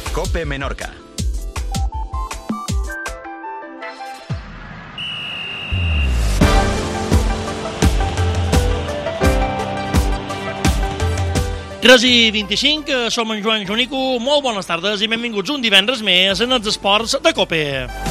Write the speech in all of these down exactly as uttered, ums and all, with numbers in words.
COPE Menorca. tres i vint-i-cinc, som en Joan Jonico, molt bones tardes i benvinguts un divendres més en els esports de COPE.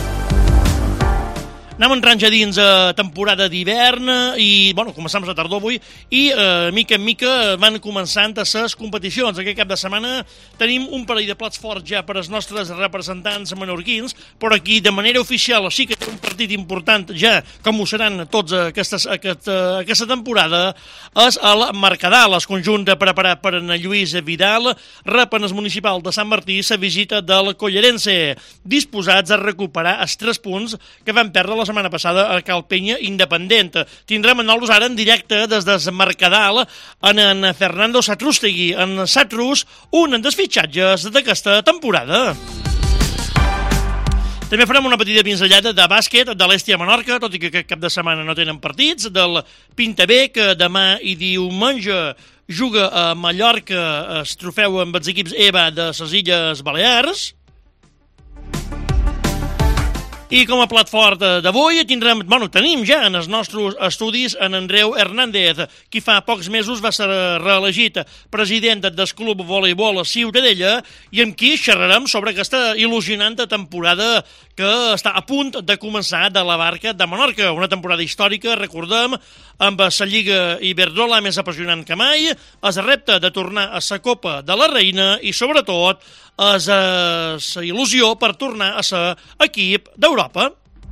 Anem entrant ja dins a temporada d'hivern i, bueno, començam la tardor avui i, eh, mica en mica, van començant a ses competicions. Aquest cap de setmana tenim un parell de plats forts ja per als nostres representants menorquins, però aquí, de manera oficial, sí que té un partit important ja, com ho seran tots aquestes, aquest, aquesta temporada, és el Mercadal, el conjunt preparat per en Lluís Vidal, rep en el municipal de Sant Martí la visita del Collerense, disposats a recuperar els tres punts que van perdre la setmana passada a Cal Penya Independent. Tindrem a nosaltres ara en directe des del Mercadal en, en Fernando Satrústegui, en Satrus, un dels fitxatges d'aquesta temporada. També farem una petita pinzellada de bàsquet de l'Estia Menorca, tot i que aquest cap de setmana no tenen partits, del Pintavé, que demà i diumenge juga a Mallorca el trofeu amb els equips E B A de les Illes Balears. I com a plat fort d'avui tindrem, bueno, tenim ja en els nostres estudis en Andreu Hernández, qui fa pocs mesos va ser reelegit president del Club Voleibol Ciutadella i amb qui xerrarem sobre aquesta il·lusionant temporada que està a punt de començar de la Barca de Menorca. Una temporada històrica, recordem, amb la Lliga Iberdrola més apassionant que mai, el repte de tornar a la Copa de la Reina i, sobretot, és la il·lusió per tornar a ser equip d'Europa.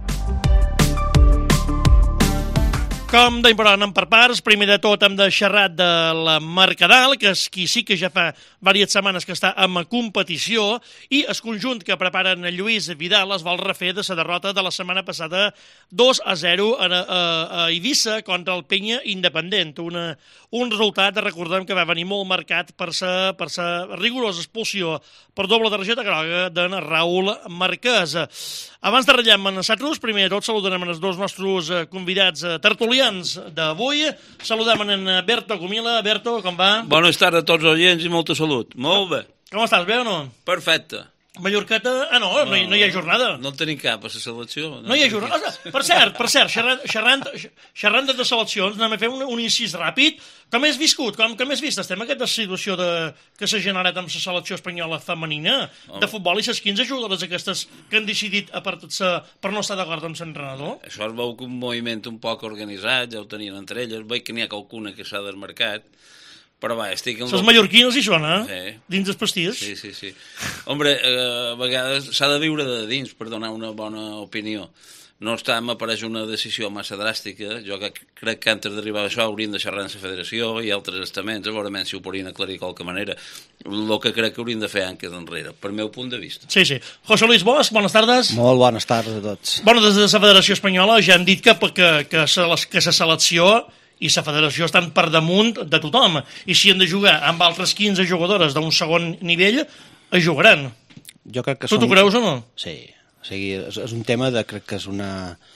Com d'important anem per parts, primer de tot hem de xerrar de la Mercadal, que és qui sí que ja fa diverses setmanes que està en competició, i el conjunt que preparen Lluís Vidal es vol refer de la derrota de la setmana passada dos a zero a, a, a Eivissa contra el Penya Independent. Una, un resultat, recordem, que va venir molt marcat per sa, per sa rigorosa expulsió per doble targeta groga d'en Raül Marquès. Abans de ratllar amb en Satrus, primer de tot saludarem els dos nostres convidats tertulians d'avui. Saludem en Berto Comila. Berto, com va? Bones tardes a tots els oients i molta salut. Molt bé. Com estàs, bé o no? Perfecte. Mallorqueta... Ah, no, no, no, hi, no hi ha jornada. No en tenim cap a la selecció. No, no hi ha jornada. Ah, per cert, per cert, xerrant, xerrant, xerrant de seleccions, anem a fer un, un incís ràpid. Com has viscut, com, com has vist estem aquesta situació de, que s'ha generat amb la selecció espanyola femenina oh. de futbol i les quinze jugadores aquestes que han decidit apartar-se per no estar d'acord amb l'entrenador? Això es veu que un moviment un poc organitzat, ja ho tenien entre elles, veig que n'hi ha qualcuna que s'ha desmarcat. Però va, estic... Les mallorquines hi són, eh? Sí. Dins els pastís. Sí, sí, sí. Hombre, eh, a vegades s'ha de viure de dins per donar una bona opinió. No està, m'apareix una decisió massa dràstica. Jo que crec que antes d'arribar a això haurien de xerrar amb la federació i altres estaments, a veure si ho podrien aclarir de qualque manera. El que crec que haurien de fer anques enrere, per meu punt de vista. Sí, sí. José Luis Bosch, bones tardes. Molt bones tardes a tots. Bueno, des de la Federació Espanyola ja han dit que, que, que, que la selecció i la federació estan per damunt de tothom. I si han de jugar amb altres quinze jugadores d'un segon nivell, es jugaran. Jo crec que tu t'ho creus o no? Sí. O sigui, és, és un tema de... Crec que és una...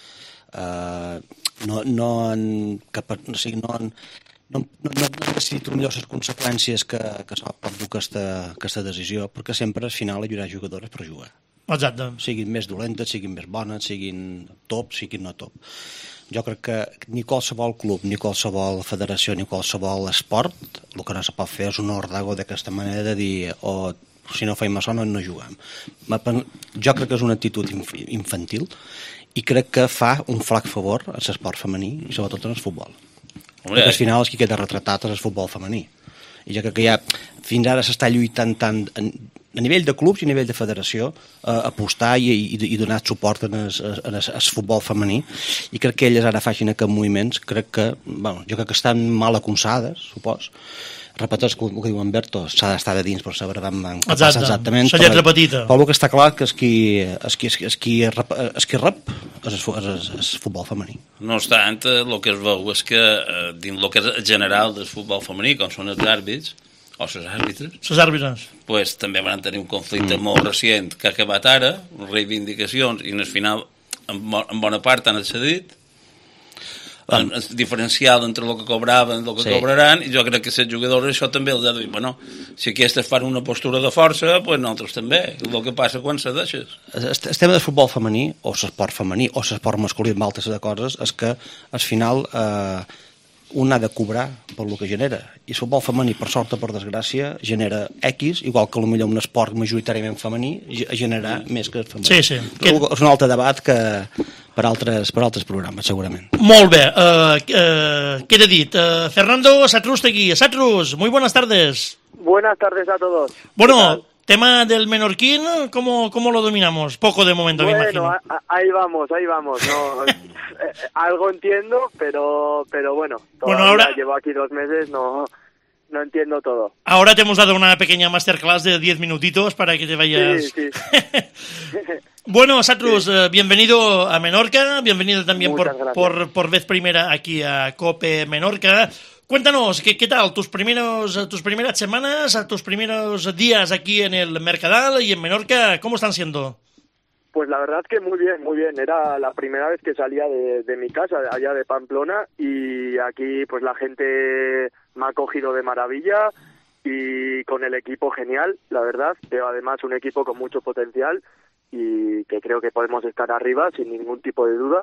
Uh, no, no en... Cap, o sigui, no en... No, no, no han decidit millor les conseqüències que, que s'ha pot dur aquesta, aquesta decisió, perquè sempre al final hi haurà jugadores per jugar. Exacte. Siguin més dolentes, siguin més bones, siguin top, siguin no top. Jo crec que ni qualsevol club, ni qualsevol federació, ni qualsevol esport, el que no se pot fer és un ordago d'aquesta manera de dir o si no feim això no, no juguem. Jo crec que és una actitud infantil i crec que fa un flac favor a l'esport femení i sobretot en el futbol. Perquè al final és qui queda retratat és el futbol femení. I jo crec que ja fins ara s'està lluitant tant en, a nivell de clubs i a nivell de federació eh, apostar i, i, i donar suport en el, en el, el futbol femení i crec que elles ara facin aquests moviments crec que, bueno, jo crec que estan mal aconsades, supos. Repeteix el que diu en Berto, s'ha d'estar de dins per saber vam passar exactament. La lletra petita. Però el que està clar que és qui, és qui, és qui, rep, és qui rep és el, és el futbol femení. No obstant, el que es veu és que dins el que és general del futbol femení, com són els àrbits, o les àrbitres, les àrbitres. Pues, també van tenir un conflicte mm. molt recent que ha acabat ara, reivindicacions, i en el final, en bona part han accedit. el, el diferencial entre el que cobraven i el que sí. cobraran, i jo crec que els jugadors això també els ha de dir, bueno, si aquestes fan una postura de força, doncs pues nosaltres també, el que passa quan se deixes. El, el tema del futbol femení, o l'esport femení, o l'esport masculí, amb altres de coses, és que al final eh, un ha de cobrar per lo que genera, i el futbol femení, per sort o per desgràcia, genera X, igual que potser un esport majoritàriament femení generarà més que el femení. Sí, sí. Que... És un altre debat que per altres, per altres programes, segurament. Molt bé. Uh, uh, queda dit. Uh, Fernando Satrústegui. Satrus, muy buenas tardes. Buenas tardes a todos. Bueno, tema del menorquín, ¿cómo, cómo lo dominamos? Poco de momento, bueno, me imagino. Bueno, ahí vamos, ahí vamos. No, eh, algo entiendo, pero pero bueno, bueno ahora llevo aquí dos meses, no no entiendo todo. Ahora te hemos dado una pequeña masterclass de diez minutitos para que te vayas... Sí, sí. Bueno, Satrus, sí. eh, bienvenido a Menorca, bienvenido también por, por, por vez primera aquí a COPE Menorca. Cuéntanos, ¿qué, qué tal tus primeros, tus primeras semanas, tus primeros días aquí en el Mercadal y en Menorca? ¿Cómo están siendo? Pues la verdad que muy bien, muy bien. Era la primera vez que salía de, de mi casa, allá de Pamplona, y aquí pues la gente me ha cogido de maravilla y con el equipo genial, la verdad. Veo además un equipo con mucho potencial y que creo que podemos estar arriba sin ningún tipo de duda.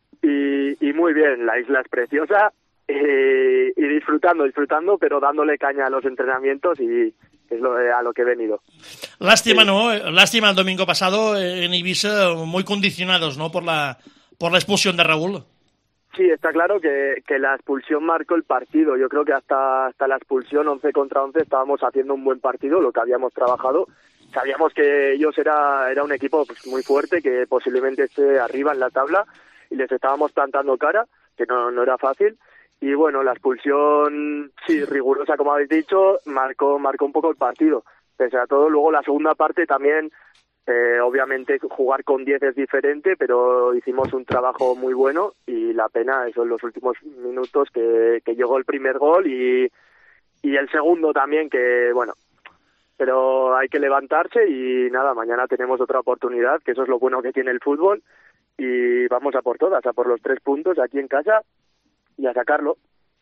Y, y muy bien, la isla es preciosa. Eh, y disfrutando, disfrutando, pero dándole caña a los entrenamientos y es lo, a lo que he venido. Lástima, sí. ¿no? Lástima el domingo pasado en Ibiza, muy condicionados, ¿no? Por la por la expulsión de Raúl. Sí, está claro que, que la expulsión marcó el partido. Yo creo que hasta, hasta la expulsión once contra once estábamos haciendo un buen partido, lo que habíamos trabajado. Sabíamos que ellos era, era un equipo pues, muy fuerte, que posiblemente esté arriba en la tabla, y les estábamos plantando cara, que no, no era fácil. Y bueno, la expulsión, sí, rigurosa, como habéis dicho, marcó marcó un poco el partido. Pese a todo, luego la segunda parte también, eh, obviamente jugar con diez es diferente, pero hicimos un trabajo muy bueno y la pena, eso en los últimos minutos, que, que llegó el primer gol y, y el segundo también, que bueno, pero hay que levantarse y nada, mañana tenemos otra oportunidad, que eso es lo bueno que tiene el fútbol, y vamos a por todas, a por los tres puntos aquí en casa y a sacarlo.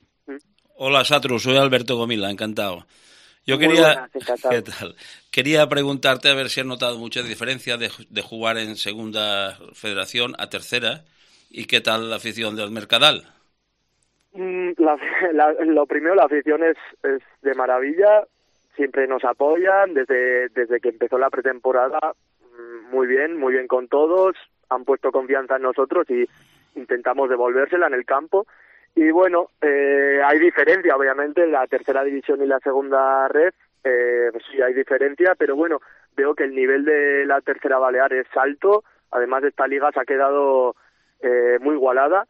Hola, Satrus, soy Alberto Gomila, encantado. Yo quería, buenas, ¿qué tal? Quería preguntarte a ver si has notado mucha diferencia de, de jugar en segunda federación a tercera, y qué tal la afición del Mercadal. La, la, lo primero, la afición es, es de maravilla, siempre nos apoyan desde desde que empezó la pretemporada, muy bien, muy bien con todos, han puesto confianza en nosotros y intentamos devolvérsela en el campo. Y bueno, eh, hay diferencia, obviamente, en la tercera división y la segunda red, eh, pues sí hay diferencia, pero bueno, veo que el nivel de la tercera balear es alto, además esta liga se ha quedado eh, muy igualada,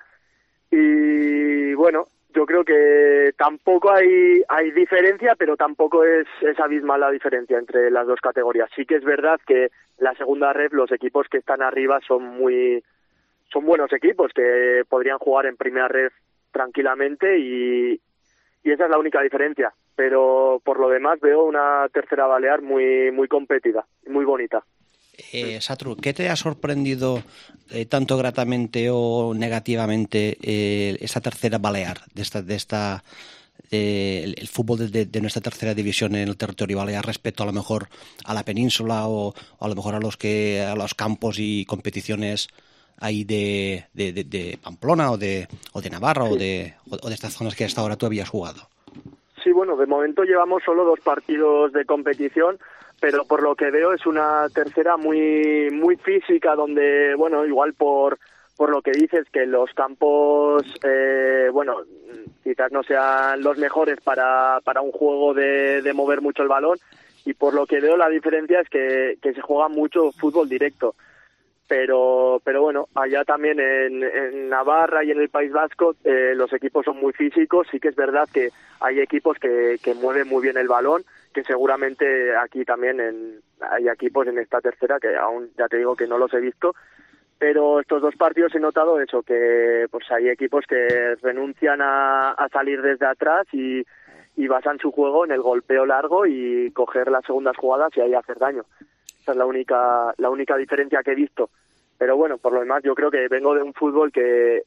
y bueno, yo creo que tampoco hay hay diferencia, pero tampoco es, es abismal la diferencia entre las dos categorías. Sí que es verdad que la segunda red, los equipos que están arriba son muy son buenos equipos, que podrían jugar en primera red tranquilamente, y, y esa es la única diferencia, pero por lo demás veo una tercera balear muy muy competida, muy bonita. Eh, Satru, ¿qué te ha sorprendido eh, tanto gratamente o negativamente eh, esta tercera balear, de esta, de esta eh, el, el fútbol de, de, de nuestra tercera división en el territorio balear respecto a lo mejor a la península o, o a lo mejor a los que a los campos y competiciones ahí de, de, de, de Pamplona o de, o de Navarra, sí, o de o de estas zonas que hasta ahora tú habías jugado? Sí, bueno, de momento llevamos solo dos partidos de competición, pero por lo que veo es una tercera muy muy física, donde, bueno, igual por por lo que dices, que los campos, eh, bueno, quizás no sean los mejores para para un juego de, de mover mucho el balón, y por lo que veo la diferencia es que, que se juega mucho fútbol directo. Pero pero bueno, allá también en, en Navarra y en el País Vasco eh, los equipos son muy físicos. Sí que es verdad que hay equipos que, que mueven muy bien el balón, que seguramente aquí también en, hay equipos en esta tercera que aún, ya te digo, que no los he visto, pero estos dos partidos he notado eso, que pues hay equipos que renuncian a, a salir desde atrás y, y basan su juego en el golpeo largo y coger las segundas jugadas y ahí hacer daño. Esa es la única la única diferencia que he visto. Pero bueno, por lo demás yo creo que vengo de un fútbol que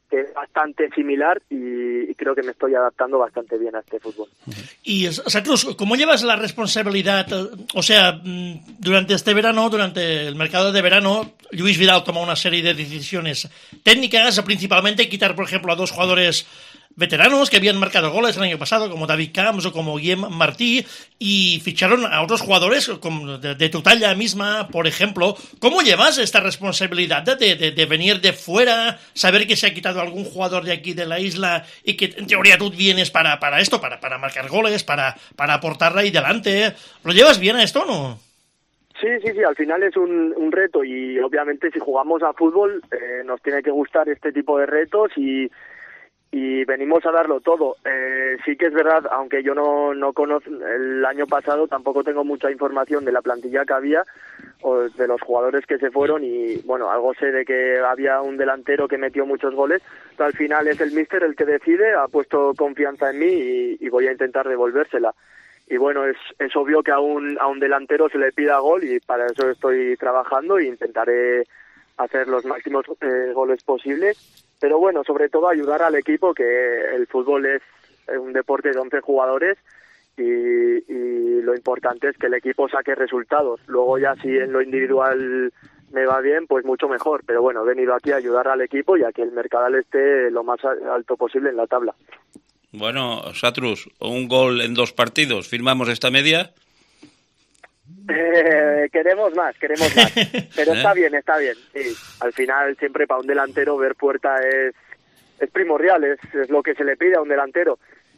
que es bastante similar y, y creo que me estoy adaptando bastante bien a este fútbol. Y, Satrus, ¿cómo llevas la responsabilidad? O sea, durante este verano, durante el mercado de verano, Luis Vidal tomó una serie de decisiones técnicas, principalmente quitar, por ejemplo, a dos jugadores veteranos que habían marcado goles el año pasado, como David Camps o como Guillem Martí, y ficharon a otros jugadores como de, de tu talla misma, por ejemplo. ¿Cómo llevas esta responsabilidad de, de, de venir de fuera, saber que se ha quitado algún jugador de aquí de la isla y que en teoría tú vienes para, para esto, para, para marcar goles, para, para aportarla ahí delante? ¿Lo llevas bien a esto o no? Sí, sí, sí, al final es un, un reto y obviamente si jugamos a fútbol eh, nos tiene que gustar este tipo de retos y y venimos a darlo todo. Eh, sí que es verdad, aunque yo no, no conozco, el año pasado tampoco tengo mucha información de la plantilla que había o de los jugadores que se fueron y bueno, algo sé de que había un delantero que metió muchos goles, pero al final es el míster el que decide, ha puesto confianza en mí y, y voy a intentar devolvérsela. Y bueno, es, es obvio que a un, a un delantero se le pida gol y para eso estoy trabajando e intentaré hacer los máximos eh, goles posibles. Pero bueno, sobre todo ayudar al equipo, que el fútbol es un deporte de once jugadores y, y lo importante es que el equipo saque resultados. Luego ya si en lo individual me va bien, pues mucho mejor. Pero bueno, he venido aquí a ayudar al equipo y a que el Mercadal esté lo más alto posible en la tabla. Bueno, Satrus, un gol en dos partidos, ¿firmamos esta media? Eh, queremos más, queremos más, pero ¿Eh? está bien, está bien. Sí. Al final siempre para un delantero ver puerta es, es primordial, es, es lo que se le pide a un delantero.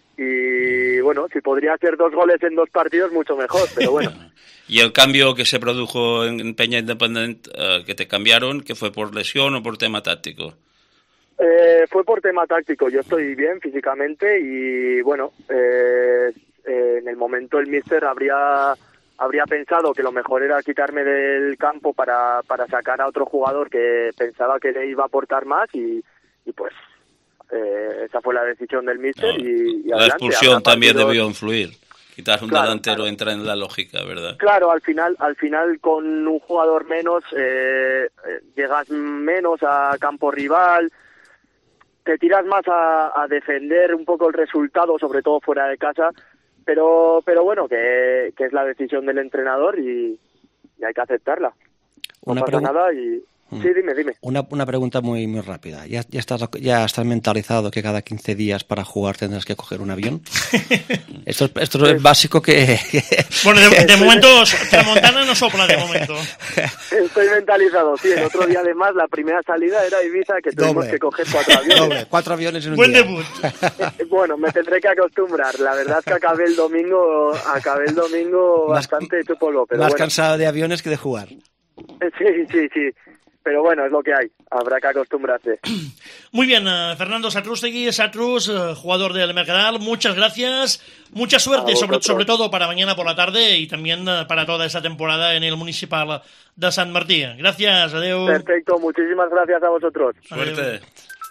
Y bueno, si podría hacer dos goles en dos partidos, mucho mejor, pero bueno. ¿Y el cambio que se produjo en Peña Independent, uh, que te cambiaron, que fue por lesión o por tema táctico? Eh, fue por tema táctico, yo estoy bien físicamente y bueno, eh, eh, en el momento el míster habría... habría pensado que lo mejor era quitarme del campo para, para sacar a otro jugador que pensaba que le iba a aportar más y, y pues eh, esa fue la decisión del míster. No, y, y la adelante, expulsión también debió influir. Quitar un claro, delantero claro. entra en la lógica, ¿verdad? Claro, al final, al final con un jugador menos eh, llegas menos a campo rival, te tiras más a, a defender un poco el resultado, sobre todo fuera de casa. Pero pero bueno, que, que es la decisión del entrenador y, y hay que aceptarla. No una pasa pregu- nada y... Sí, dime, dime. Una, una pregunta muy muy rápida. ¿Ya, ya, estás, ¿Ya estás mentalizado que cada quince días para jugar tendrás que coger un avión? Esto, esto es básico que... Bueno, de, de momento, Tramontana no sopla de momento. Estoy mentalizado, sí. El otro día, además, la primera salida era Ibiza, que tuvimos Doble. que coger cuatro aviones. Doble, cuatro aviones en un Buen día. Buen debut. Bueno, me tendré que acostumbrar. La verdad es que acabé el domingo, acabé el domingo más, bastante hecho polvo. Pero más bueno. cansado de aviones que de jugar. Sí, sí, sí. Pero bueno, es lo que hay, habrá que acostumbrarse. Muy bien, uh, Fernando Satrústegui, Satrus, uh, jugador del Mercadal, muchas gracias, mucha suerte, sobre, sobre todo para mañana por la tarde y también uh, para toda esta temporada en el Municipal de Sant Martí. Gracias, adeu. Perfecto, muchísimas gracias a vosotros. Suerte. Adeu.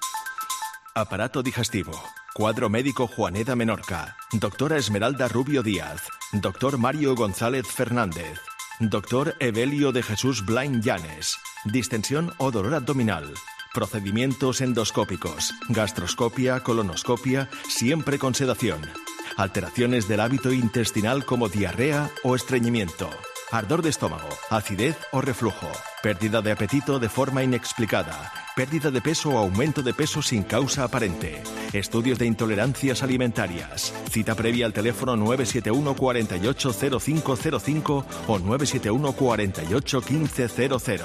Aparato digestivo. Cuadro médico Juaneda Menorca. Doctora Esmeralda Rubio Díaz. Doctor Mario González Fernández. Doctor Evelio de Jesús Blain Llanes. Distensión o dolor abdominal. Procedimientos endoscópicos. Gastroscopia, colonoscopia, siempre con sedación. Alteraciones del hábito intestinal como diarrea o estreñimiento. Ardor de estómago, acidez o reflujo. Pérdida de apetito de forma inexplicada. Pérdida de peso o aumento de peso sin causa aparente. Estudios de intolerancias alimentarias. Cita previa al teléfono nueve siete uno cuarenta y ocho cero cinco cero cinco o nueve siete uno cuarenta y ocho quince cero cero.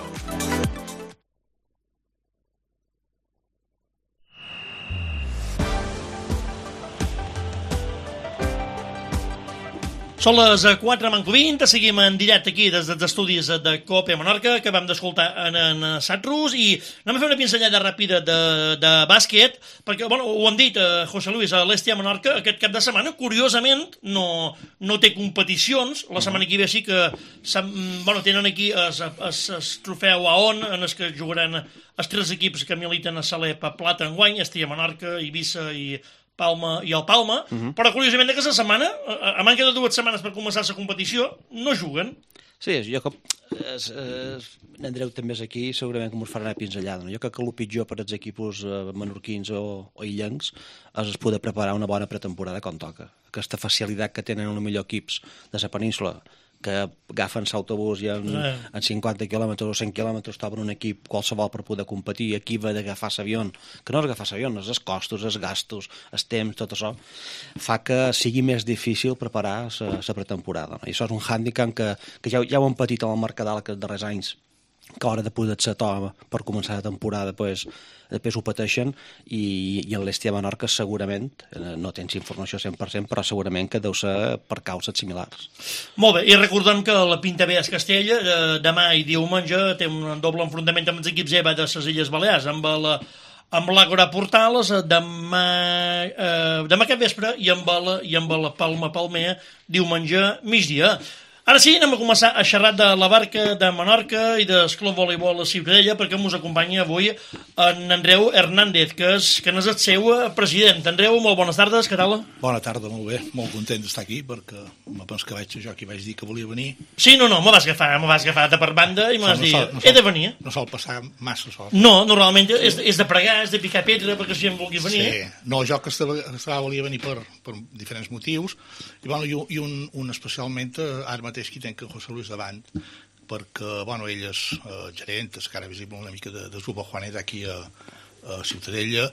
Són les quatre manco vint, seguim en directe aquí des dels estudis de Cope Menorca, que vam d'escoltar en, en Satrus, i anem a fer una pinzellada ràpida de, de bàsquet, perquè, bueno, ho hem dit, eh, José Luis, a l'Estia Menorca, aquest cap de setmana, curiosament, no, no té competicions, la setmana que ve sí que bueno, tenen aquí es, es, es trofeu A O N, en els que jugaran els tres equips que militen a Salep a Plata enguany, Estia Menorca, Eivissa i Palma i el Palma, uh-huh. però curiosament aquesta setmana, a manca de dues setmanes per començar la competició, no juguen. Sí, jo com, Es, es, Andreu també és aquí, segurament que mos farà una pinzellada. No? Jo crec que el pitjor per als equipos eh, menorquins o, o illencs és es poder preparar una bona pretemporada com toca. Aquesta facilitat que tenen els millors equips de la península, que agafen l'autobús i en, eh. en cinquanta quilòmetres o cent quilòmetres troben un equip qualsevol per poder competir, aquí va d'agafar l'avió, que no és agafar l'avió, és els costos, els gastos, els temps, tot això, fa que sigui més difícil preparar la pretemporada. No? I això és un hàndicap que, que ja, ja ho hem patit en el Mercadal aquests darrers anys, que a l'hora de poder-se to per començar la temporada pues, després ho pateixen i, i en l'Estia Menorca segurament, no tens informació cent per cent, però segurament que deu ser per causes similars. Molt bé, i recordem que la Pinta B es Castella eh, demà i diumenge té un doble enfrontament amb els equips E B A de les Illes Balears, amb la amb l'Àgora Portales demà, eh, demà aquest vespre i amb la, i amb la Palma Palmer diumenge migdia. Ara sí, anem a començar a xerrar de la Barca de Menorca i del Club Voleibol a Ciutadella, perquè ens acompanya avui en Andreu Hernández, que és, que és el seu president. Andreu, molt bones tardes, què tal? Bona tarda, molt bé, molt content d'estar aquí, perquè me penso que vaig ser jo qui vaig dir que volia venir. Sí, no, no, me vas agafar, me vas agafar de per banda i me vas no, no dir, sol, no sol, he de venir. No sol passar massa sort. No, normalment sí. és, és de pregar, és de picar pedra, perquè si em vulguis venir. Sí, no, jo que estava, estava volia venir per, per diferents motius, i, bueno, i, i un, un especialment, ara mateix qui tenc que José Luis davant, perquè, bueno, ell és eh, gerent, és cara visible una mica de, de Zuba Juaneta aquí a, a Ciutadella,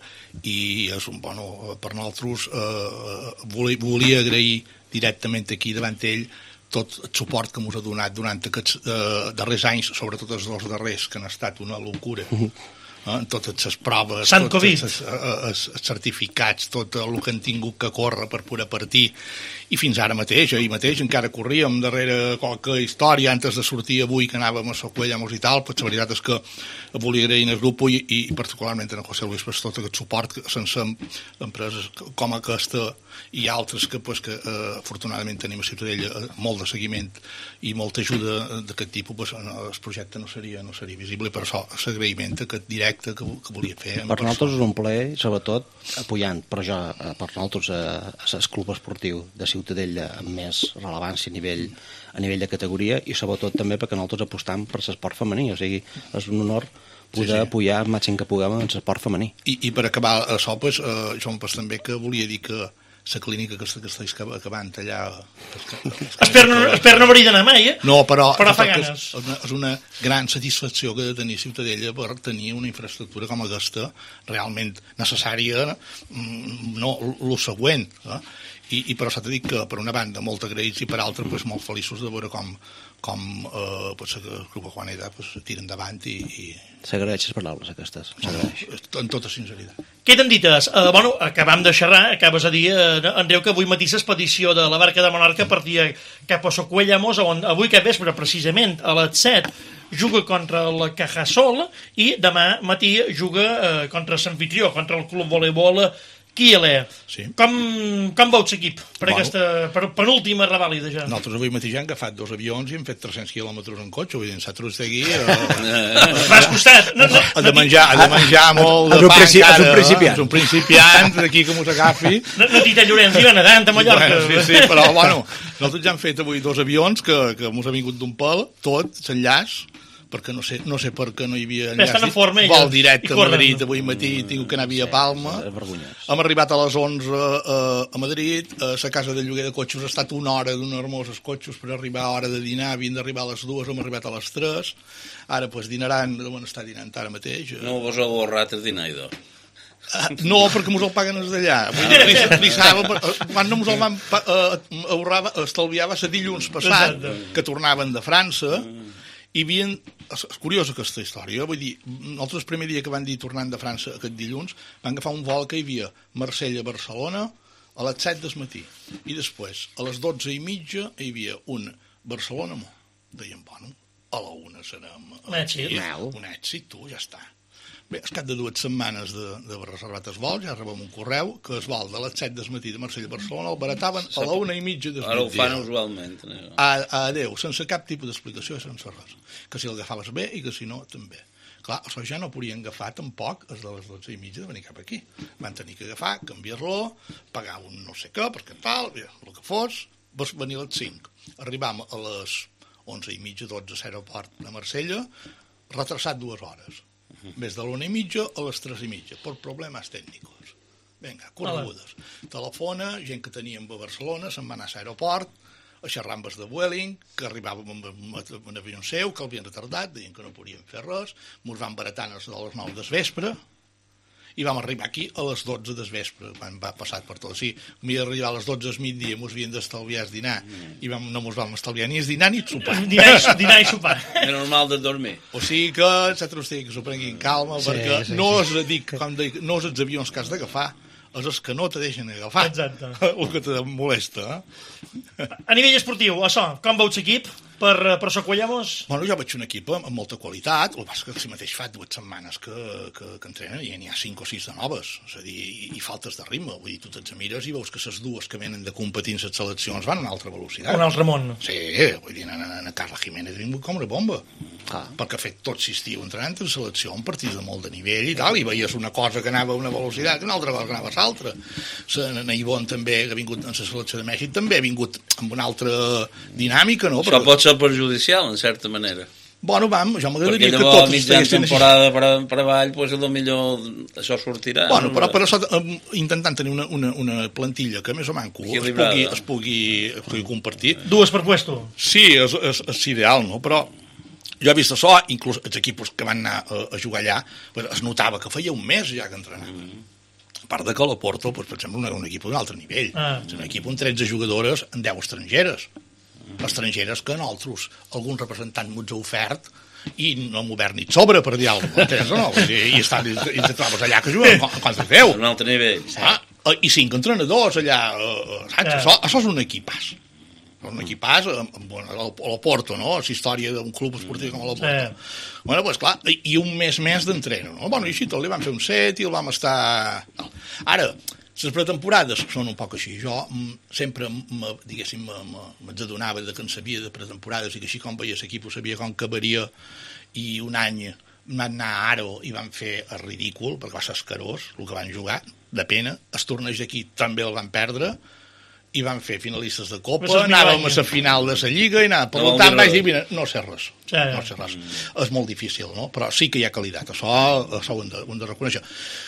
i és un, bueno, per nosaltres eh, volia, volia agrair directament aquí davant ell tot el suport que ens ha donat durant aquests eh, darrers anys, sobretot els dos darrers, que han estat una locura. Eh, totes les proves, Sant tots Covid. els, els, els certificats, tot el que han tingut que córrer per poder partir, i fins ara mateix, ahir mateix encara corríem darrere qualque història antes de sortir avui que anàvem a Socuellamos i tal, però la veritat és que volia agrair el grup i, i particularment a José Luis per tot aquest suport que sense empreses com aquesta i altres que, pues, que eh, afortunadament tenim a Ciutadella molt de seguiment i molta ajuda d'aquest tipus, pues, el projecte no seria, no seria visible, per això l'agraïment aquest directe que, que volia fer. Per nosaltres és un plaer, sobretot apoyant, per jo, per nosaltres el club esportiu de Ciutadella amb més rellevància a nivell, a nivell de categoria, i sobretot també perquè nosaltres apostam per l'esport femení, o sigui, és un honor poder sí, sí. apoyar el màxim que puguem en l'esport femení. I, i per acabar això, pues, eh, jo pues, també que volia dir que la clínica que, que estàs acabant allà... Espero no, espero no haver-hi d'anar mai, eh? No, però, però fa ganes. És, una, és una gran satisfacció que ha de tenir Ciutadella per tenir una infraestructura com aquesta realment necessària, no el següent. Eh? I, i per això t'he dit que, per una banda, molt agraïts i per altra, pues, molt feliços de veure com, com eh, pues, el Club Juaneta pues, tira endavant i... i... S'agraeix les paraules aquestes, s'agraeix. En tota sinceritat. Què t'han dites? Uh, bueno, acabam de xerrar, acabes de dir, uh, Andreu, que avui matí l'expedició de la Barca de Menorca partia cap a Socuellamos, on avui cap vespre, precisament, a les set, juga contra el Cajasol i demà matí juga uh, contra l'anfitrió, contra el Club Voleibol Kiele. Sí. Com, com veus l'equip per bueno, aquesta per, penúltima revàlida ja? Nosaltres avui mateix hem agafat dos avions i hem fet tres-cents quilòmetres en cotxe, vull dir, nosaltres d'aquí... M'has costat! No, no, ha, de menjar, ha de menjar molt de pa encara. És un principiant. És un principiant, d'aquí que mos agafi. No, no Tita Llorenç, i va nedant a Mallorca. Bueno, sí, sí, però bueno, nosaltres ja hem fet avui dos avions que, que mos ha vingut d'un pèl, tot, s'enllaç, perquè no sé, no sé per què no hi havia enllaç. Forma, vol directe a Madrid avui matí, tinc que anar via Palma. Hem arribat a les onze a, a Madrid, a la casa de lloguer de cotxes ha estat una hora d'un hermosos cotxes per arribar a hora de dinar, havien d'arribar a les dues, hem arribat a les tres, ara pues dinaran, deuen estar dinant ara mateix. No vos heu borrat el dinar, idò? Uh, no, perquè mos el paguen els d'allà. Quan no mos el van ahorrar, estalviava la dilluns passat, que tornaven de França, i havien... És curiosa aquesta història, vull dir, nosaltres el primer dia que van dir tornant de França aquest dilluns, van agafar un vol que hi havia Marsella-Barcelona a les set del matí, i després a les dotze i mitja hi havia un Barcelona, deien, bueno, a la una serem... Un èxit. Un èxit, tu, ja està. Bé, al cap de dues setmanes d'haver reservat el vol, ja rebem un correu que es vol de les set del matí de Marsella a Barcelona el barataven a la una i mitja del migdia. Ara ho fan usualment. No? A, a adeu, sense cap tipus d'explicació, sense res. Que si l'agafaves bé i que si no, també. Clar, això ja no podien agafar tampoc els de les dotze i mitja de venir cap aquí. Van tenir que agafar, canviar-lo, pagar un no sé què, perquè tal, bé, el que fos, vas venir a les cinc. Arribam a les onze i mitja, dotze a l'aeroport de Marsella, retrasat dues hores. Des de l'una i mitja a les tres i mitja, per problemes tècnics. Vinga, corregudes. Telefona, gent que teníem a Barcelona, se'n va anar a l'aeroport, a xerrar amb els de Vueling, que arribàvem amb un avió seu, que l'havien retardat, deien que no podíem fer res, ens van baratant a les nou del vespre, i vam arribar aquí a les dotze del vespre, vam va passat per tot. Sí, m'havia d'arribar a les dotze del migdia, ens havien d'estalviar el dinar, i vam, no ens vam estalviar ni el dinar ni el sopar. Dinar i, dinar i sopar. És normal de dormir. O sigui que nosaltres tenim que s'ho prenguin calma, sí, perquè sí, no sí. us dic, com dic, no és els avions que has d'agafar, és els que no te deixen agafar. Exacte. El que te molesta, eh? A nivell esportiu, això, com veus l'equip per, per Socuellamos? Bueno, jo veig un equip amb, amb molta qualitat, el que passa que si mateix fa dues setmanes que, que, que entrenen i n'hi ha cinc o sis de noves, és a dir, i, i faltes de ritme, vull dir, tu te'n mires i veus que les dues que venen de competir en les seleccions van a una altra velocitat. Un altre món. Sí, vull dir, a Carla Jiménez ha vingut com una bomba, ah. perquè ha fet tot l'estiu entrenant en selecció en partits de molt de nivell i tal, i veies una cosa que anava a una velocitat i una altra cosa que anava a l'altra. Na Ivonne també, que ha vingut en la selecció de Mèxic, també ha vingut amb una altra dinàmica, no? Això pot ser perjudicial, en certa manera. Bueno, vam, jo m'agradaria que totes... Perquè llavors, mitjan temporada per, per avall, doncs, el millor això sortirà. Bueno, però, però això, intentant tenir una, una, una plantilla que més o manco es pugui, es, pugui, es pugui compartir. Dues per puesto. Sí, és, és, és ideal, no? Però jo he vist això, inclús els equips que van anar a, a jugar allà, es notava que feia un mes ja que entrenaven. Mm. A part de que l'Oporto, doncs, per exemple, un, un equip d'un altre nivell. Ah. És un equip amb tretze jugadores en deu estrangeres. Estrangeres que nosaltres, algun representant m'ho ha ofert i no m'ho obert ni sobre, per dir alguna cosa, entens o no? I, i, estan, i te trobes allà que juguen quan te feu. Un altre nivell. Ah, I cinc entrenadors allà, uh, saps? Yeah. Això, això és un equipàs. Un equipàs, bueno, l'Oporto, no? És història d'un club esportiu com l'Oporto. Yeah. Bueno, doncs clar, i, i un mes més d'entreno, no? Bueno, i així tot, li vam fer un set i el vam estar... Ara, les pretemporades són un poc així. Jo sempre, diguéssim, me'ns adonava de que en sabia de pretemporades i que així com veia l'equip ho sabia com acabaria i un any van anar a Aro i van fer el ridícul perquè va ser escarós el que van jugar, de pena. El torneig d'aquí també el van perdre i van fer finalistes de Copa, anàvem a la final de la Lliga i anava. Per no, tant vaig dir, mira, no sé res, sí, no sé res. Mm. És molt difícil, no? Però sí que hi ha qualitat, això, això ho hem de, ho hem de reconèixer.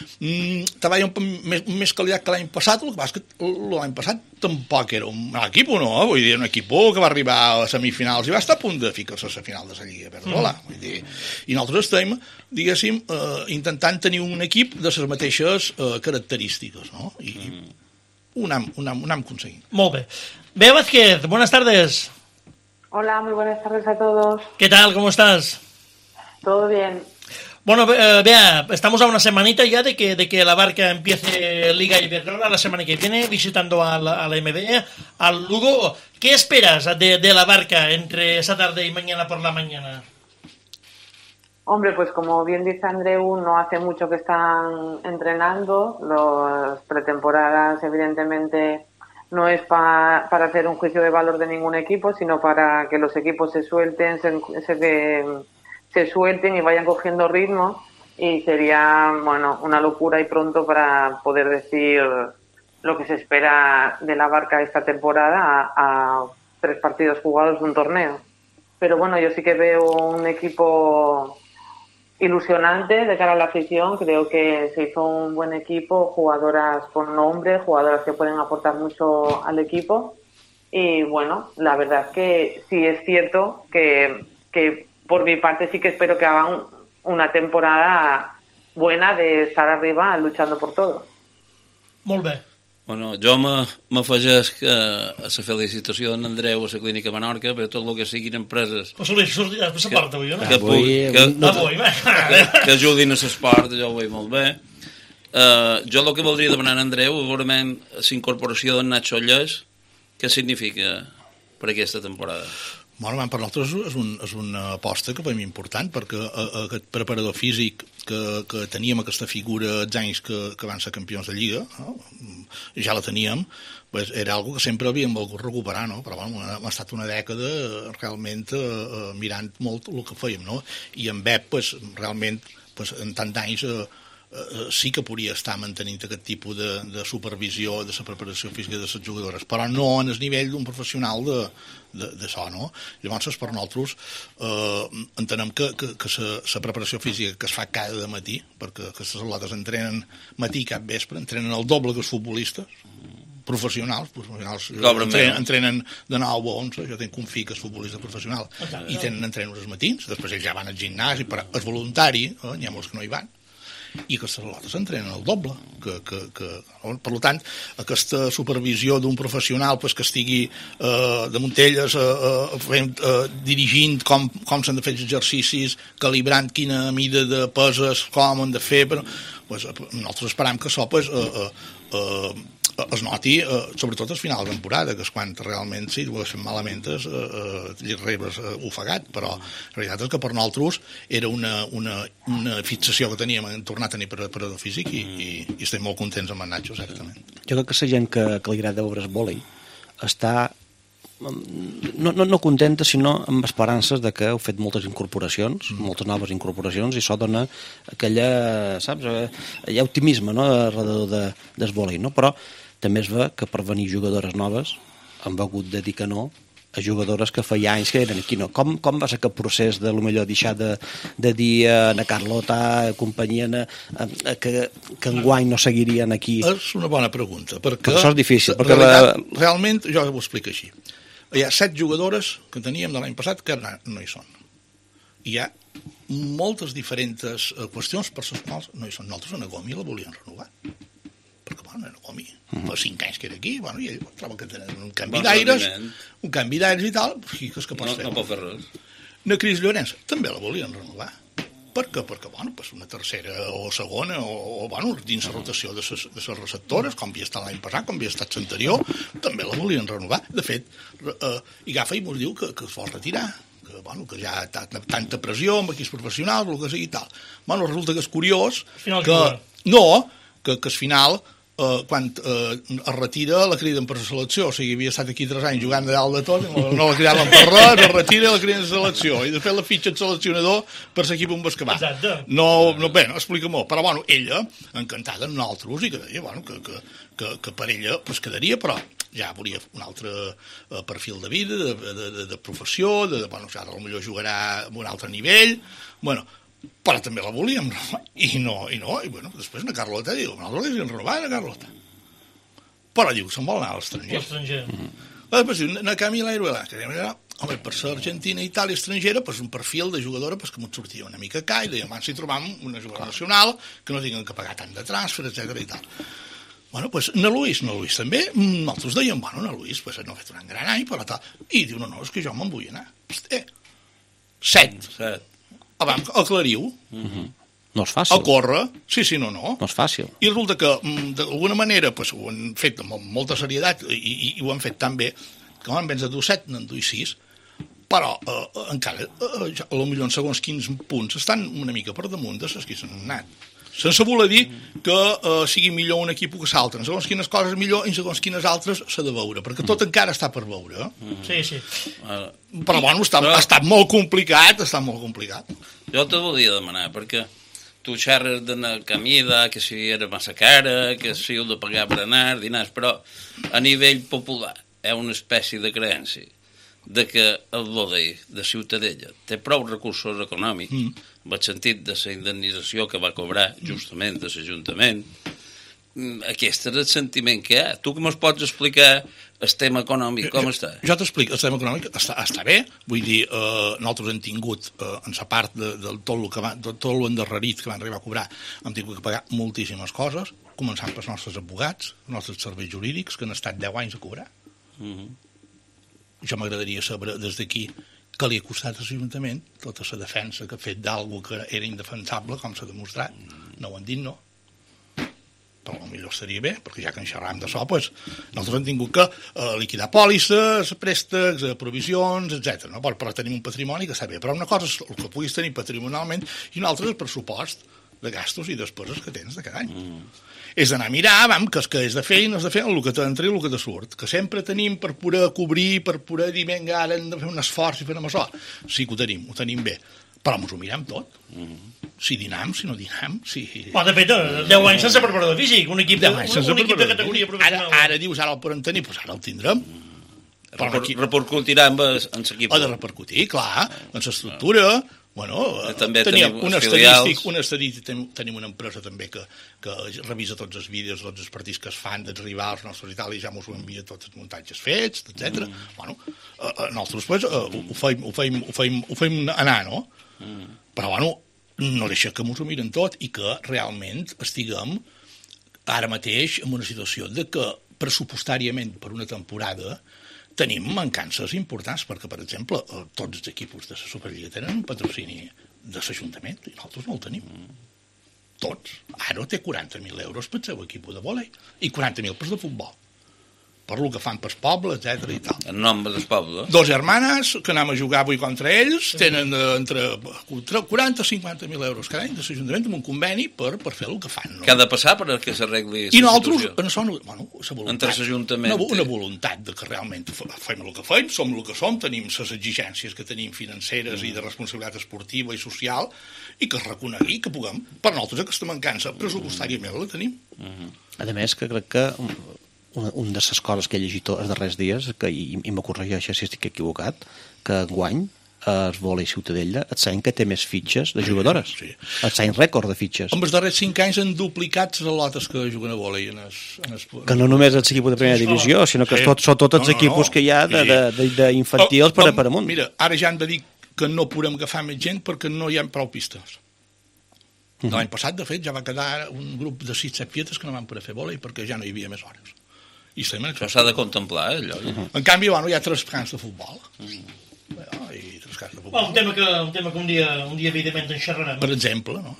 Mm, treballa un, més, més qualitat que l'any passat, el que passa que l'any passat tampoc era un equip, no? Vull dir, un equip que va arribar a semifinals i va estar a punt de ficar-se a la final de la Lliga Verdola. Mm. Vull dir, i nosaltres estem, diguéssim, eh, intentant tenir un equip de les mateixes eh, característiques, no? I, mm. Un am, un am, un am conseguido. Muy bien. Bea Vázquez, buenas tardes. Hola, muy buenas tardes a todos. ¿Qué tal? ¿Cómo estás? Todo bien. Bueno, eh, Bea, estamos a una semanita ya de que, de que la Barca empiece Liga Iberdrola la semana que viene, visitando a la, a la M D, al Lugo. ¿Qué esperas de, de la Barca entre esa tarde y mañana por la mañana? Hombre, pues como bien dice Andreu, no hace mucho que están entrenando. Las pretemporadas, evidentemente, no es pa, para hacer un juicio de valor de ningún equipo, sino para que los equipos se suelten, se, se, se suelten y vayan cogiendo ritmo. Y sería, bueno, una locura y pronto para poder decir lo que se espera de la Barca esta temporada a, a tres partidos jugados de un torneo. Pero bueno, yo sí que veo un equipo ilusionante de cara a la afición. Creo que se hizo un buen equipo, jugadoras con nombre, jugadoras que pueden aportar mucho al equipo y bueno, la verdad es que sí es cierto que, que por mi parte sí que espero que hagan una temporada buena de estar arriba luchando por todo. Molt bé. Bueno, jo m'afegesc a la felicitació d'en Andreu a la Clínica Menorca per tot el que siguin empreses pues sortiràs per la porta avui, no? Que, avui, que, no, avui, que, que ajudin a l'esport, jo ho veig molt bé. Uh, jo el que voldria demanar a Andreu, segurament la incorporació d'en Nacho Lles, què significa per aquesta temporada? Bueno, per nosaltres és, un, és una aposta que per mi important, perquè aquest preparador físic que, que teníem, aquesta figura els anys que, que van ser campions de Lliga, no? Ja la teníem, pues era algo que sempre havíem volgut recuperar, no? Però bueno, ha estat una dècada realment eh, mirant molt el que fèiem, no? I en Bep, pues, realment, pues, en tant d'anys eh, eh, sí que podria estar mantenint aquest tipus de, de supervisió de la preparació física de les jugadores, però no en el nivell d'un professional de d'això, no? Llavors, per nosaltres, eh, entenem que, que, que la preparació física que es fa cada matí, perquè aquestes atletes entrenen matí i cap vespre, entrenen el doble que els futbolistes, professionals, professionals entrenen, entrenen de nou a onze, jo tinc un fill que és futbolista professional, i tenen entrenos els matins, després ells ja van al gimnàs, però és voluntari, eh, n'hi ha molts que no hi van, i aquestes atletes s'entrenen el doble. Que, que, que, per tant, aquesta supervisió d'un professional pues, que estigui eh, de Montelles eh, eh, fent, eh, dirigint com, com s'han de fer els exercicis, calibrant quina mida de peses, com han de fer, però, pues, nosaltres esperam que això pues, eh, eh, eh, es noti, eh, sobretot al final de temporada, que és quan realment, si ho has fet malament, és, eh, eh, rebes eh, ofegat, però la veritat és que per nosaltres era una, una, una fixació que teníem en tornar a tenir preparador físic i, i, i estem molt contents amb en Nacho, certament. Jo crec que la gent que, que li agrada veure el vòlei està no, no, no contenta, sinó amb esperances de que heu fet moltes incorporacions, mm. moltes noves incorporacions, i això dona aquella, saps, hi ha optimisme, no?, alrededor de, del vòlei, no? Però també es ve que per venir jugadores noves han hagut de dir que no a jugadores que feia anys que eren aquí. No? Com, com va ser aquest procés de, potser, deixar de, de dir a na Carlota, a companyia, a, a, que, que enguany no seguirien aquí? És una bona pregunta, perquè... perquè això és difícil. Perquè realitat, la... Realment, jo ho explico així. Hi ha set jugadores que teníem de l'any passat que no hi són. Hi ha moltes diferents qüestions per les quals no hi són. Nosaltres a Nagomi la volien renovar. Perquè, bueno, era com mi. Fa cinc anys que era aquí, bueno, i ell troba que tenen un canvi d'aires, un canvi d'aires i tal, i que és que pots no, fer. No pot fer res. Na Cris Llorenç també la volien renovar. Per què? Perquè, bueno, pues una tercera o segona, o, o bueno, dins la rotació de les, de les receptores, com havia estat l'any passat, com havia estat l'anterior, també la volien renovar. De fet, eh, i agafa i ens diu que, que es vol retirar, que, bueno, que ja ha tanta pressió amb equips professionals, el que sigui i tal. Bueno, resulta que és curiós que... No, que, que al final... Uh, quan uh, es retira la criden per la selecció, o sigui, havia estat aquí tres anys jugant de dalt de tot, no, no la cridaven per res, es retira la criden de selecció i després la fitxa el seleccionador per l'equip on vas acabar. No, no, bé, no explica molt, però bueno, ella encantada amb nosaltres i que deia, bueno, que, que, que, que per ella pues, quedaria, però ja volia un altre uh, perfil de vida, de, de, de, de professió, de, de, bueno, ja potser jugarà a un altre nivell, bueno, però també la volíem renovar, i no, i no, i bueno, després la Carlota diu, nosaltres l'hem renovar, la Carlota. Però diu, se'n vol anar a l'estranger. L'estranger. Mm-hmm. Després diu, na Camila Iruela, que era, home, per ser Argentina i Itàlia estrangera, pues un perfil de jugadora pues, que ens sortia una mica ca, i dèiem, abans si trobam una jugadora nacional, que no tinguin que pagar tant de transfer, etcètera i tal. Bueno, pues, na Luis, na Luis també, nosaltres dèiem, bueno, na Luis, pues, no ha fet un gran any, però tal. I diu, no, no, és que jo me'n vull anar. Eh, set. Set. Vam, aclariu. Mm-hmm. No és fàcil. A córrer. Sí, sí, no, no. No és fàcil. I resulta que, d'alguna manera, pues, ho han fet amb molta serietat i, i, i ho han fet tan bé que en vens de dur set, n'en duis sis, però eh, encara, eh, ja, potser en segons quins punts, estan una mica per damunt de les que s'han anat. Sense voler dir que eh, sigui millor un equip que l'altre. En segons quines coses millor i en segons quines altres s'ha de veure, perquè tot encara està per veure. Sí, sí. Uh, Però, bueno, està, però... ha estat molt complicat, ha estat molt complicat. Jo te volia demanar, perquè tu xerres de la comida, que si era massa cara, que si heu de pagar per anar, dinars, però a nivell popular hi ha una espècie de creença de que el vòlei de Ciutadella té prou recursos econòmics, mm. en el sentit de la indemnització que va cobrar justament de l'Ajuntament. Aquest és el sentiment que hi ha. Tu que mos pots explicar el tema econòmic, com jo, està? Jo t'explico, el tema econòmic està, està bé, vull dir, eh, nosaltres hem tingut, eh, en la part de, de tot el que va, de tot l'endarrerit que van arribar a cobrar, hem tingut que pagar moltíssimes coses, començant pels nostres advocats, els nostres serveis jurídics, que han estat deu anys a cobrar. Mm-hmm. Jo m'agradaria saber des d'aquí que li ha costat a l'Ajuntament tota la defensa que ha fet d'algú que era indefensable, com s'ha demostrat. No ho han dit, no. Però potser estaria bé, perquè ja que en xerram d'això, pues, nosaltres hem tingut que eh, liquidar pòlisses, préstecs, eh, provisions, etcètera. No? Però, però tenim un patrimoni que està bé. Però una cosa és el que puguis tenir patrimonialment i una altra és el pressupost de gastos i despeses que tens de cada any. Mm. És d'anar a mirar, vam, que és que és de fer i no és de fer el que t'entra i el que te surt. Que sempre tenim per poder cobrir, per poder dir, vinga, ara hem de fer un esforç i fer això. Sí que ho tenim, ho tenim bé. però ens ho mirem tot. Si dinam, si no dinam, si... Bueno, de fet, deu anys sense preparador físic, un equip de, un, un equip de categoria professional. Ara, ara dius, ara el podem tenir, doncs ara el tindrem. Repor, repercutirà en l'equip. Ha de repercutir, clar, en l'estructura. Bueno, també teníem tenim un estadístic, un estadístic, tenim una empresa també que, que revisa tots els vídeos, tots els partits que es fan, dels rivals nostres i tal, i ja mos ho envia tots els muntatges fets, etcètera. Mm. Bueno, eh, nosaltres pues, eh, ho, feim, ho, feim, ho, feim, ho feim anar, no? Mm. Però, bueno, no deixa que mos ho miren tot i que realment estiguem ara mateix en una situació de que pressupostàriament per una temporada tenim mancances importants, perquè, per exemple, tots els equips de la Superliga tenen un patrocini de l'Ajuntament i nosaltres no el tenim. Tots. Ara té quaranta mil euros per seu equip de vòlei i quaranta mil per de futbol. Per lo que fan pel poble, etcètera i tal. En nom del poble. Dos germanes que anem a jugar avui contra ells tenen entre quaranta i cinquanta mil euros cada any de l'Ajuntament amb un conveni per, per fer el que fan. No? Què ha de passar perquè s'arregli la I nosaltres, en això, bueno, la voluntat, entre l'Ajuntament una, una voluntat de que realment fem el que fem, som el que som, tenim les exigències que tenim financeres mm. i de responsabilitat esportiva i social, i que es reconegui que puguem, per nosaltres aquesta mancança pressupostàriament la tenim. Mm. A més, que crec que una, una de les coses que he llegit els darrers dies, que, i, i me corregeixo si estic equivocat, que enguany el vòlei Ciutadella et saben que té més fitxes de jugadores. Sí, sí. Et saben rècord de fitxes. En els darrers cinc anys han duplicat les lotes que juguen a vòlei. En es, en es... Que no només els equips de primera divisió, sinó que sí. tot, són tots els no, no, equips no. que hi ha d'infantils per, per amunt. Mira, ara ja han de dir que no podem agafar més gent perquè no hi ha prou pistes. Uh -huh. L'any passat, de fet, ja va quedar un grup de sis set pietes que no van poder fer vòlei perquè ja no hi havia més hores. I això s'ha de contemplar, eh, allò. Uh -huh. En canvi, bueno, hi ha tres camps de futbol. Uh -huh. Bueno, i tres camps de futbol. Bueno, un tema que, un tema que un dia, un dia evidentment, en xerrarem. Per exemple, no?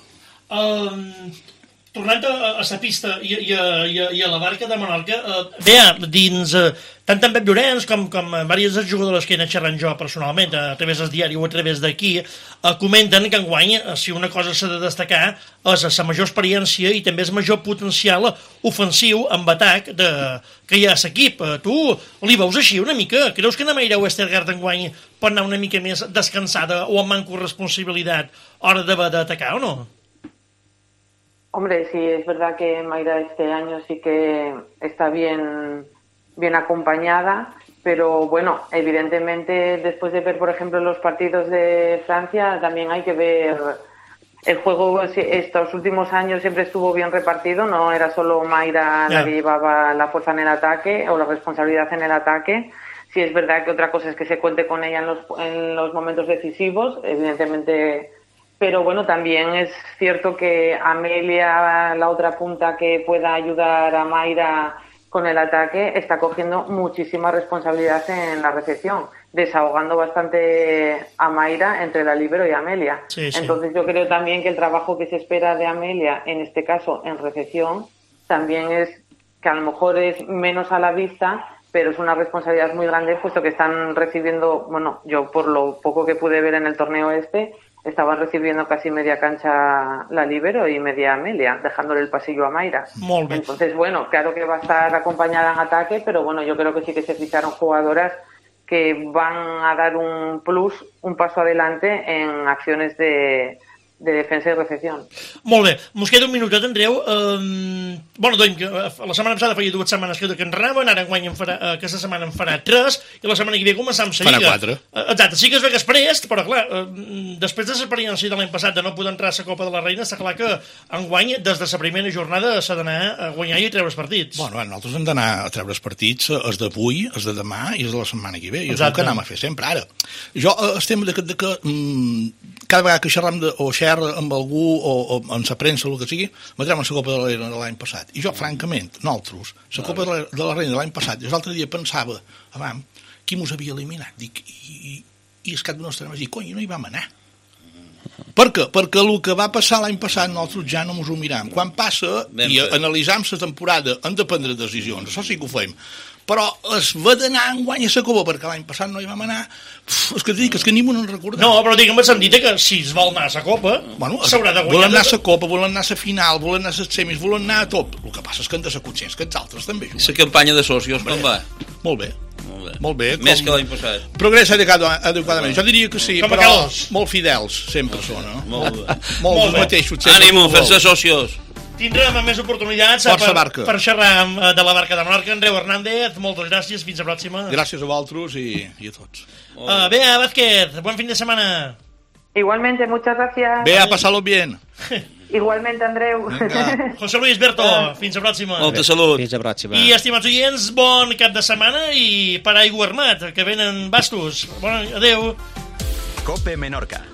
Um, tornant a, a la pista i, i, a, i, a, i a la barca de Menorca, uh, bé, dins uh, tant en Pep Llorenç com, com diverses jugadores que he anat xerrant jo personalment a través del diari o a través d'aquí, uh, comenten que enguany, uh, si una cosa s'ha de destacar, és la major experiència i també el major potencial ofensiu amb atac de, que hi ha a l'equip. Uh, tu li veus així una mica? Creus que Nameira Westergaard enguany pot anar una mica més descansada o amb manco responsabilitat a hora d'haver d'atacar o no? Hombre, sí, es verdad que Mayra este año sí que está bien, bien acompañada, pero bueno, evidentemente después de ver, por ejemplo, los partidos de Francia, también hay que ver el juego. Estos últimos años siempre estuvo bien repartido, no era solo Mayra la que llevaba la fuerza en el ataque o la responsabilidad en el ataque. Sí es verdad que otra cosa es que se cuente con ella en los, en los momentos decisivos, evidentemente. Pero bueno, también es cierto que Amelia, la otra punta que pueda ayudar a Mayra con el ataque, está cogiendo muchísima responsabilidad en la recepción, desahogando bastante a Mayra entre la líbero y Amelia. Sí, sí. Entonces yo creo también que el trabajo que se espera de Amelia, en este caso en recepción, también es que a lo mejor es menos a la vista, pero es una responsabilidad muy grande, puesto que están recibiendo, bueno, yo por lo poco que pude ver en el torneo este, estaban recibiendo casi media cancha la líbero y media Amelia, dejándole el pasillo a Mayra. Entonces, bueno, claro que va a estar acompañada en ataque, pero bueno, yo creo que sí que se ficharon jugadoras que van a dar un plus, un paso adelante en acciones de, de defensa i recepció. Molt bé, mos queda un minutet, Andreu. Um, bueno, doncs, la setmana passada feia dues setmanes que en anaven, ara enguany en farà, aquesta setmana en farà tres, i la setmana que ve començam la Lliga. Farà quatre. Uh, exacte, sí que es ve que és prest, però clar, uh, després de l'experiència de l'any passat de no poder entrar a la Copa de la Reina, està clar que enguany, des de la primera jornada, s'ha d'anar a guanyar i a treure els partits. Bueno, nosaltres hem d'anar a treure els partits, els d'avui, els de demà i els de la setmana que ve, i és el que anem a fer sempre. Ara, jo estem de que, de que um, cada vegada que xerram de, o xerra amb algú o, o en la premsa o el que sigui, m'atrem a la Copa de la Reina de l'any passat. I jo, francament, nosaltres, la Copa de la, de la Reina de l'any passat, i l'altre dia pensava, abans, qui mos havia eliminat? Dic, i, i, i és cap d'una estona, vaig dir, cony, no hi vam anar. Per què? Perquè el que va passar l'any passat nosaltres ja no ens ho miram. Quan passa Ben i fet. analitzam la temporada hem de prendre decisions, això sí que ho fem. Però es va d'anar en guany a la Copa, perquè l'any passat no hi vam anar. Uf, és que et dic, és que ningú no en recorda. No, però digue'm el sentit que si es vol anar a la Copa, bueno, s'haurà de guanyar. volen anar a la Copa, volen anar a la final, volen anar a les semis, volen anar a tot. El que passa és que han de ser conscients que els altres també juguen. La campanya de socios, com va? Molt bé. Molt bé. Molt bé. Més com... que l'any passat. Progressa adequadament. adequadament. Jo diria que sí, Com però aquells. molt fidels sempre són, no? Molt bé. Molt, Molt bé. mateixos. sempre Ànimo, futbol. fes-se socios. Tindrem més oportunitats Força per, Barca. per xerrar amb, eh, de la Barca de Menorca. Andreu Hernández, moltes gràcies, fins a pròxima. Gràcies a vosaltres i, i a tots. Uh, Bea Vázquez, buen fin de semana. Igualmente, muchas gracias. Ve a passar-lo bien. Igualmente, Andreu. Vinga. José Luis Berto, fins a pròxima. Molta salut. Fins a pròxima. I, estimats oients, bon cap de setmana i per aigua armat, que venen bastos. Bon, adeu. Cope Menorca.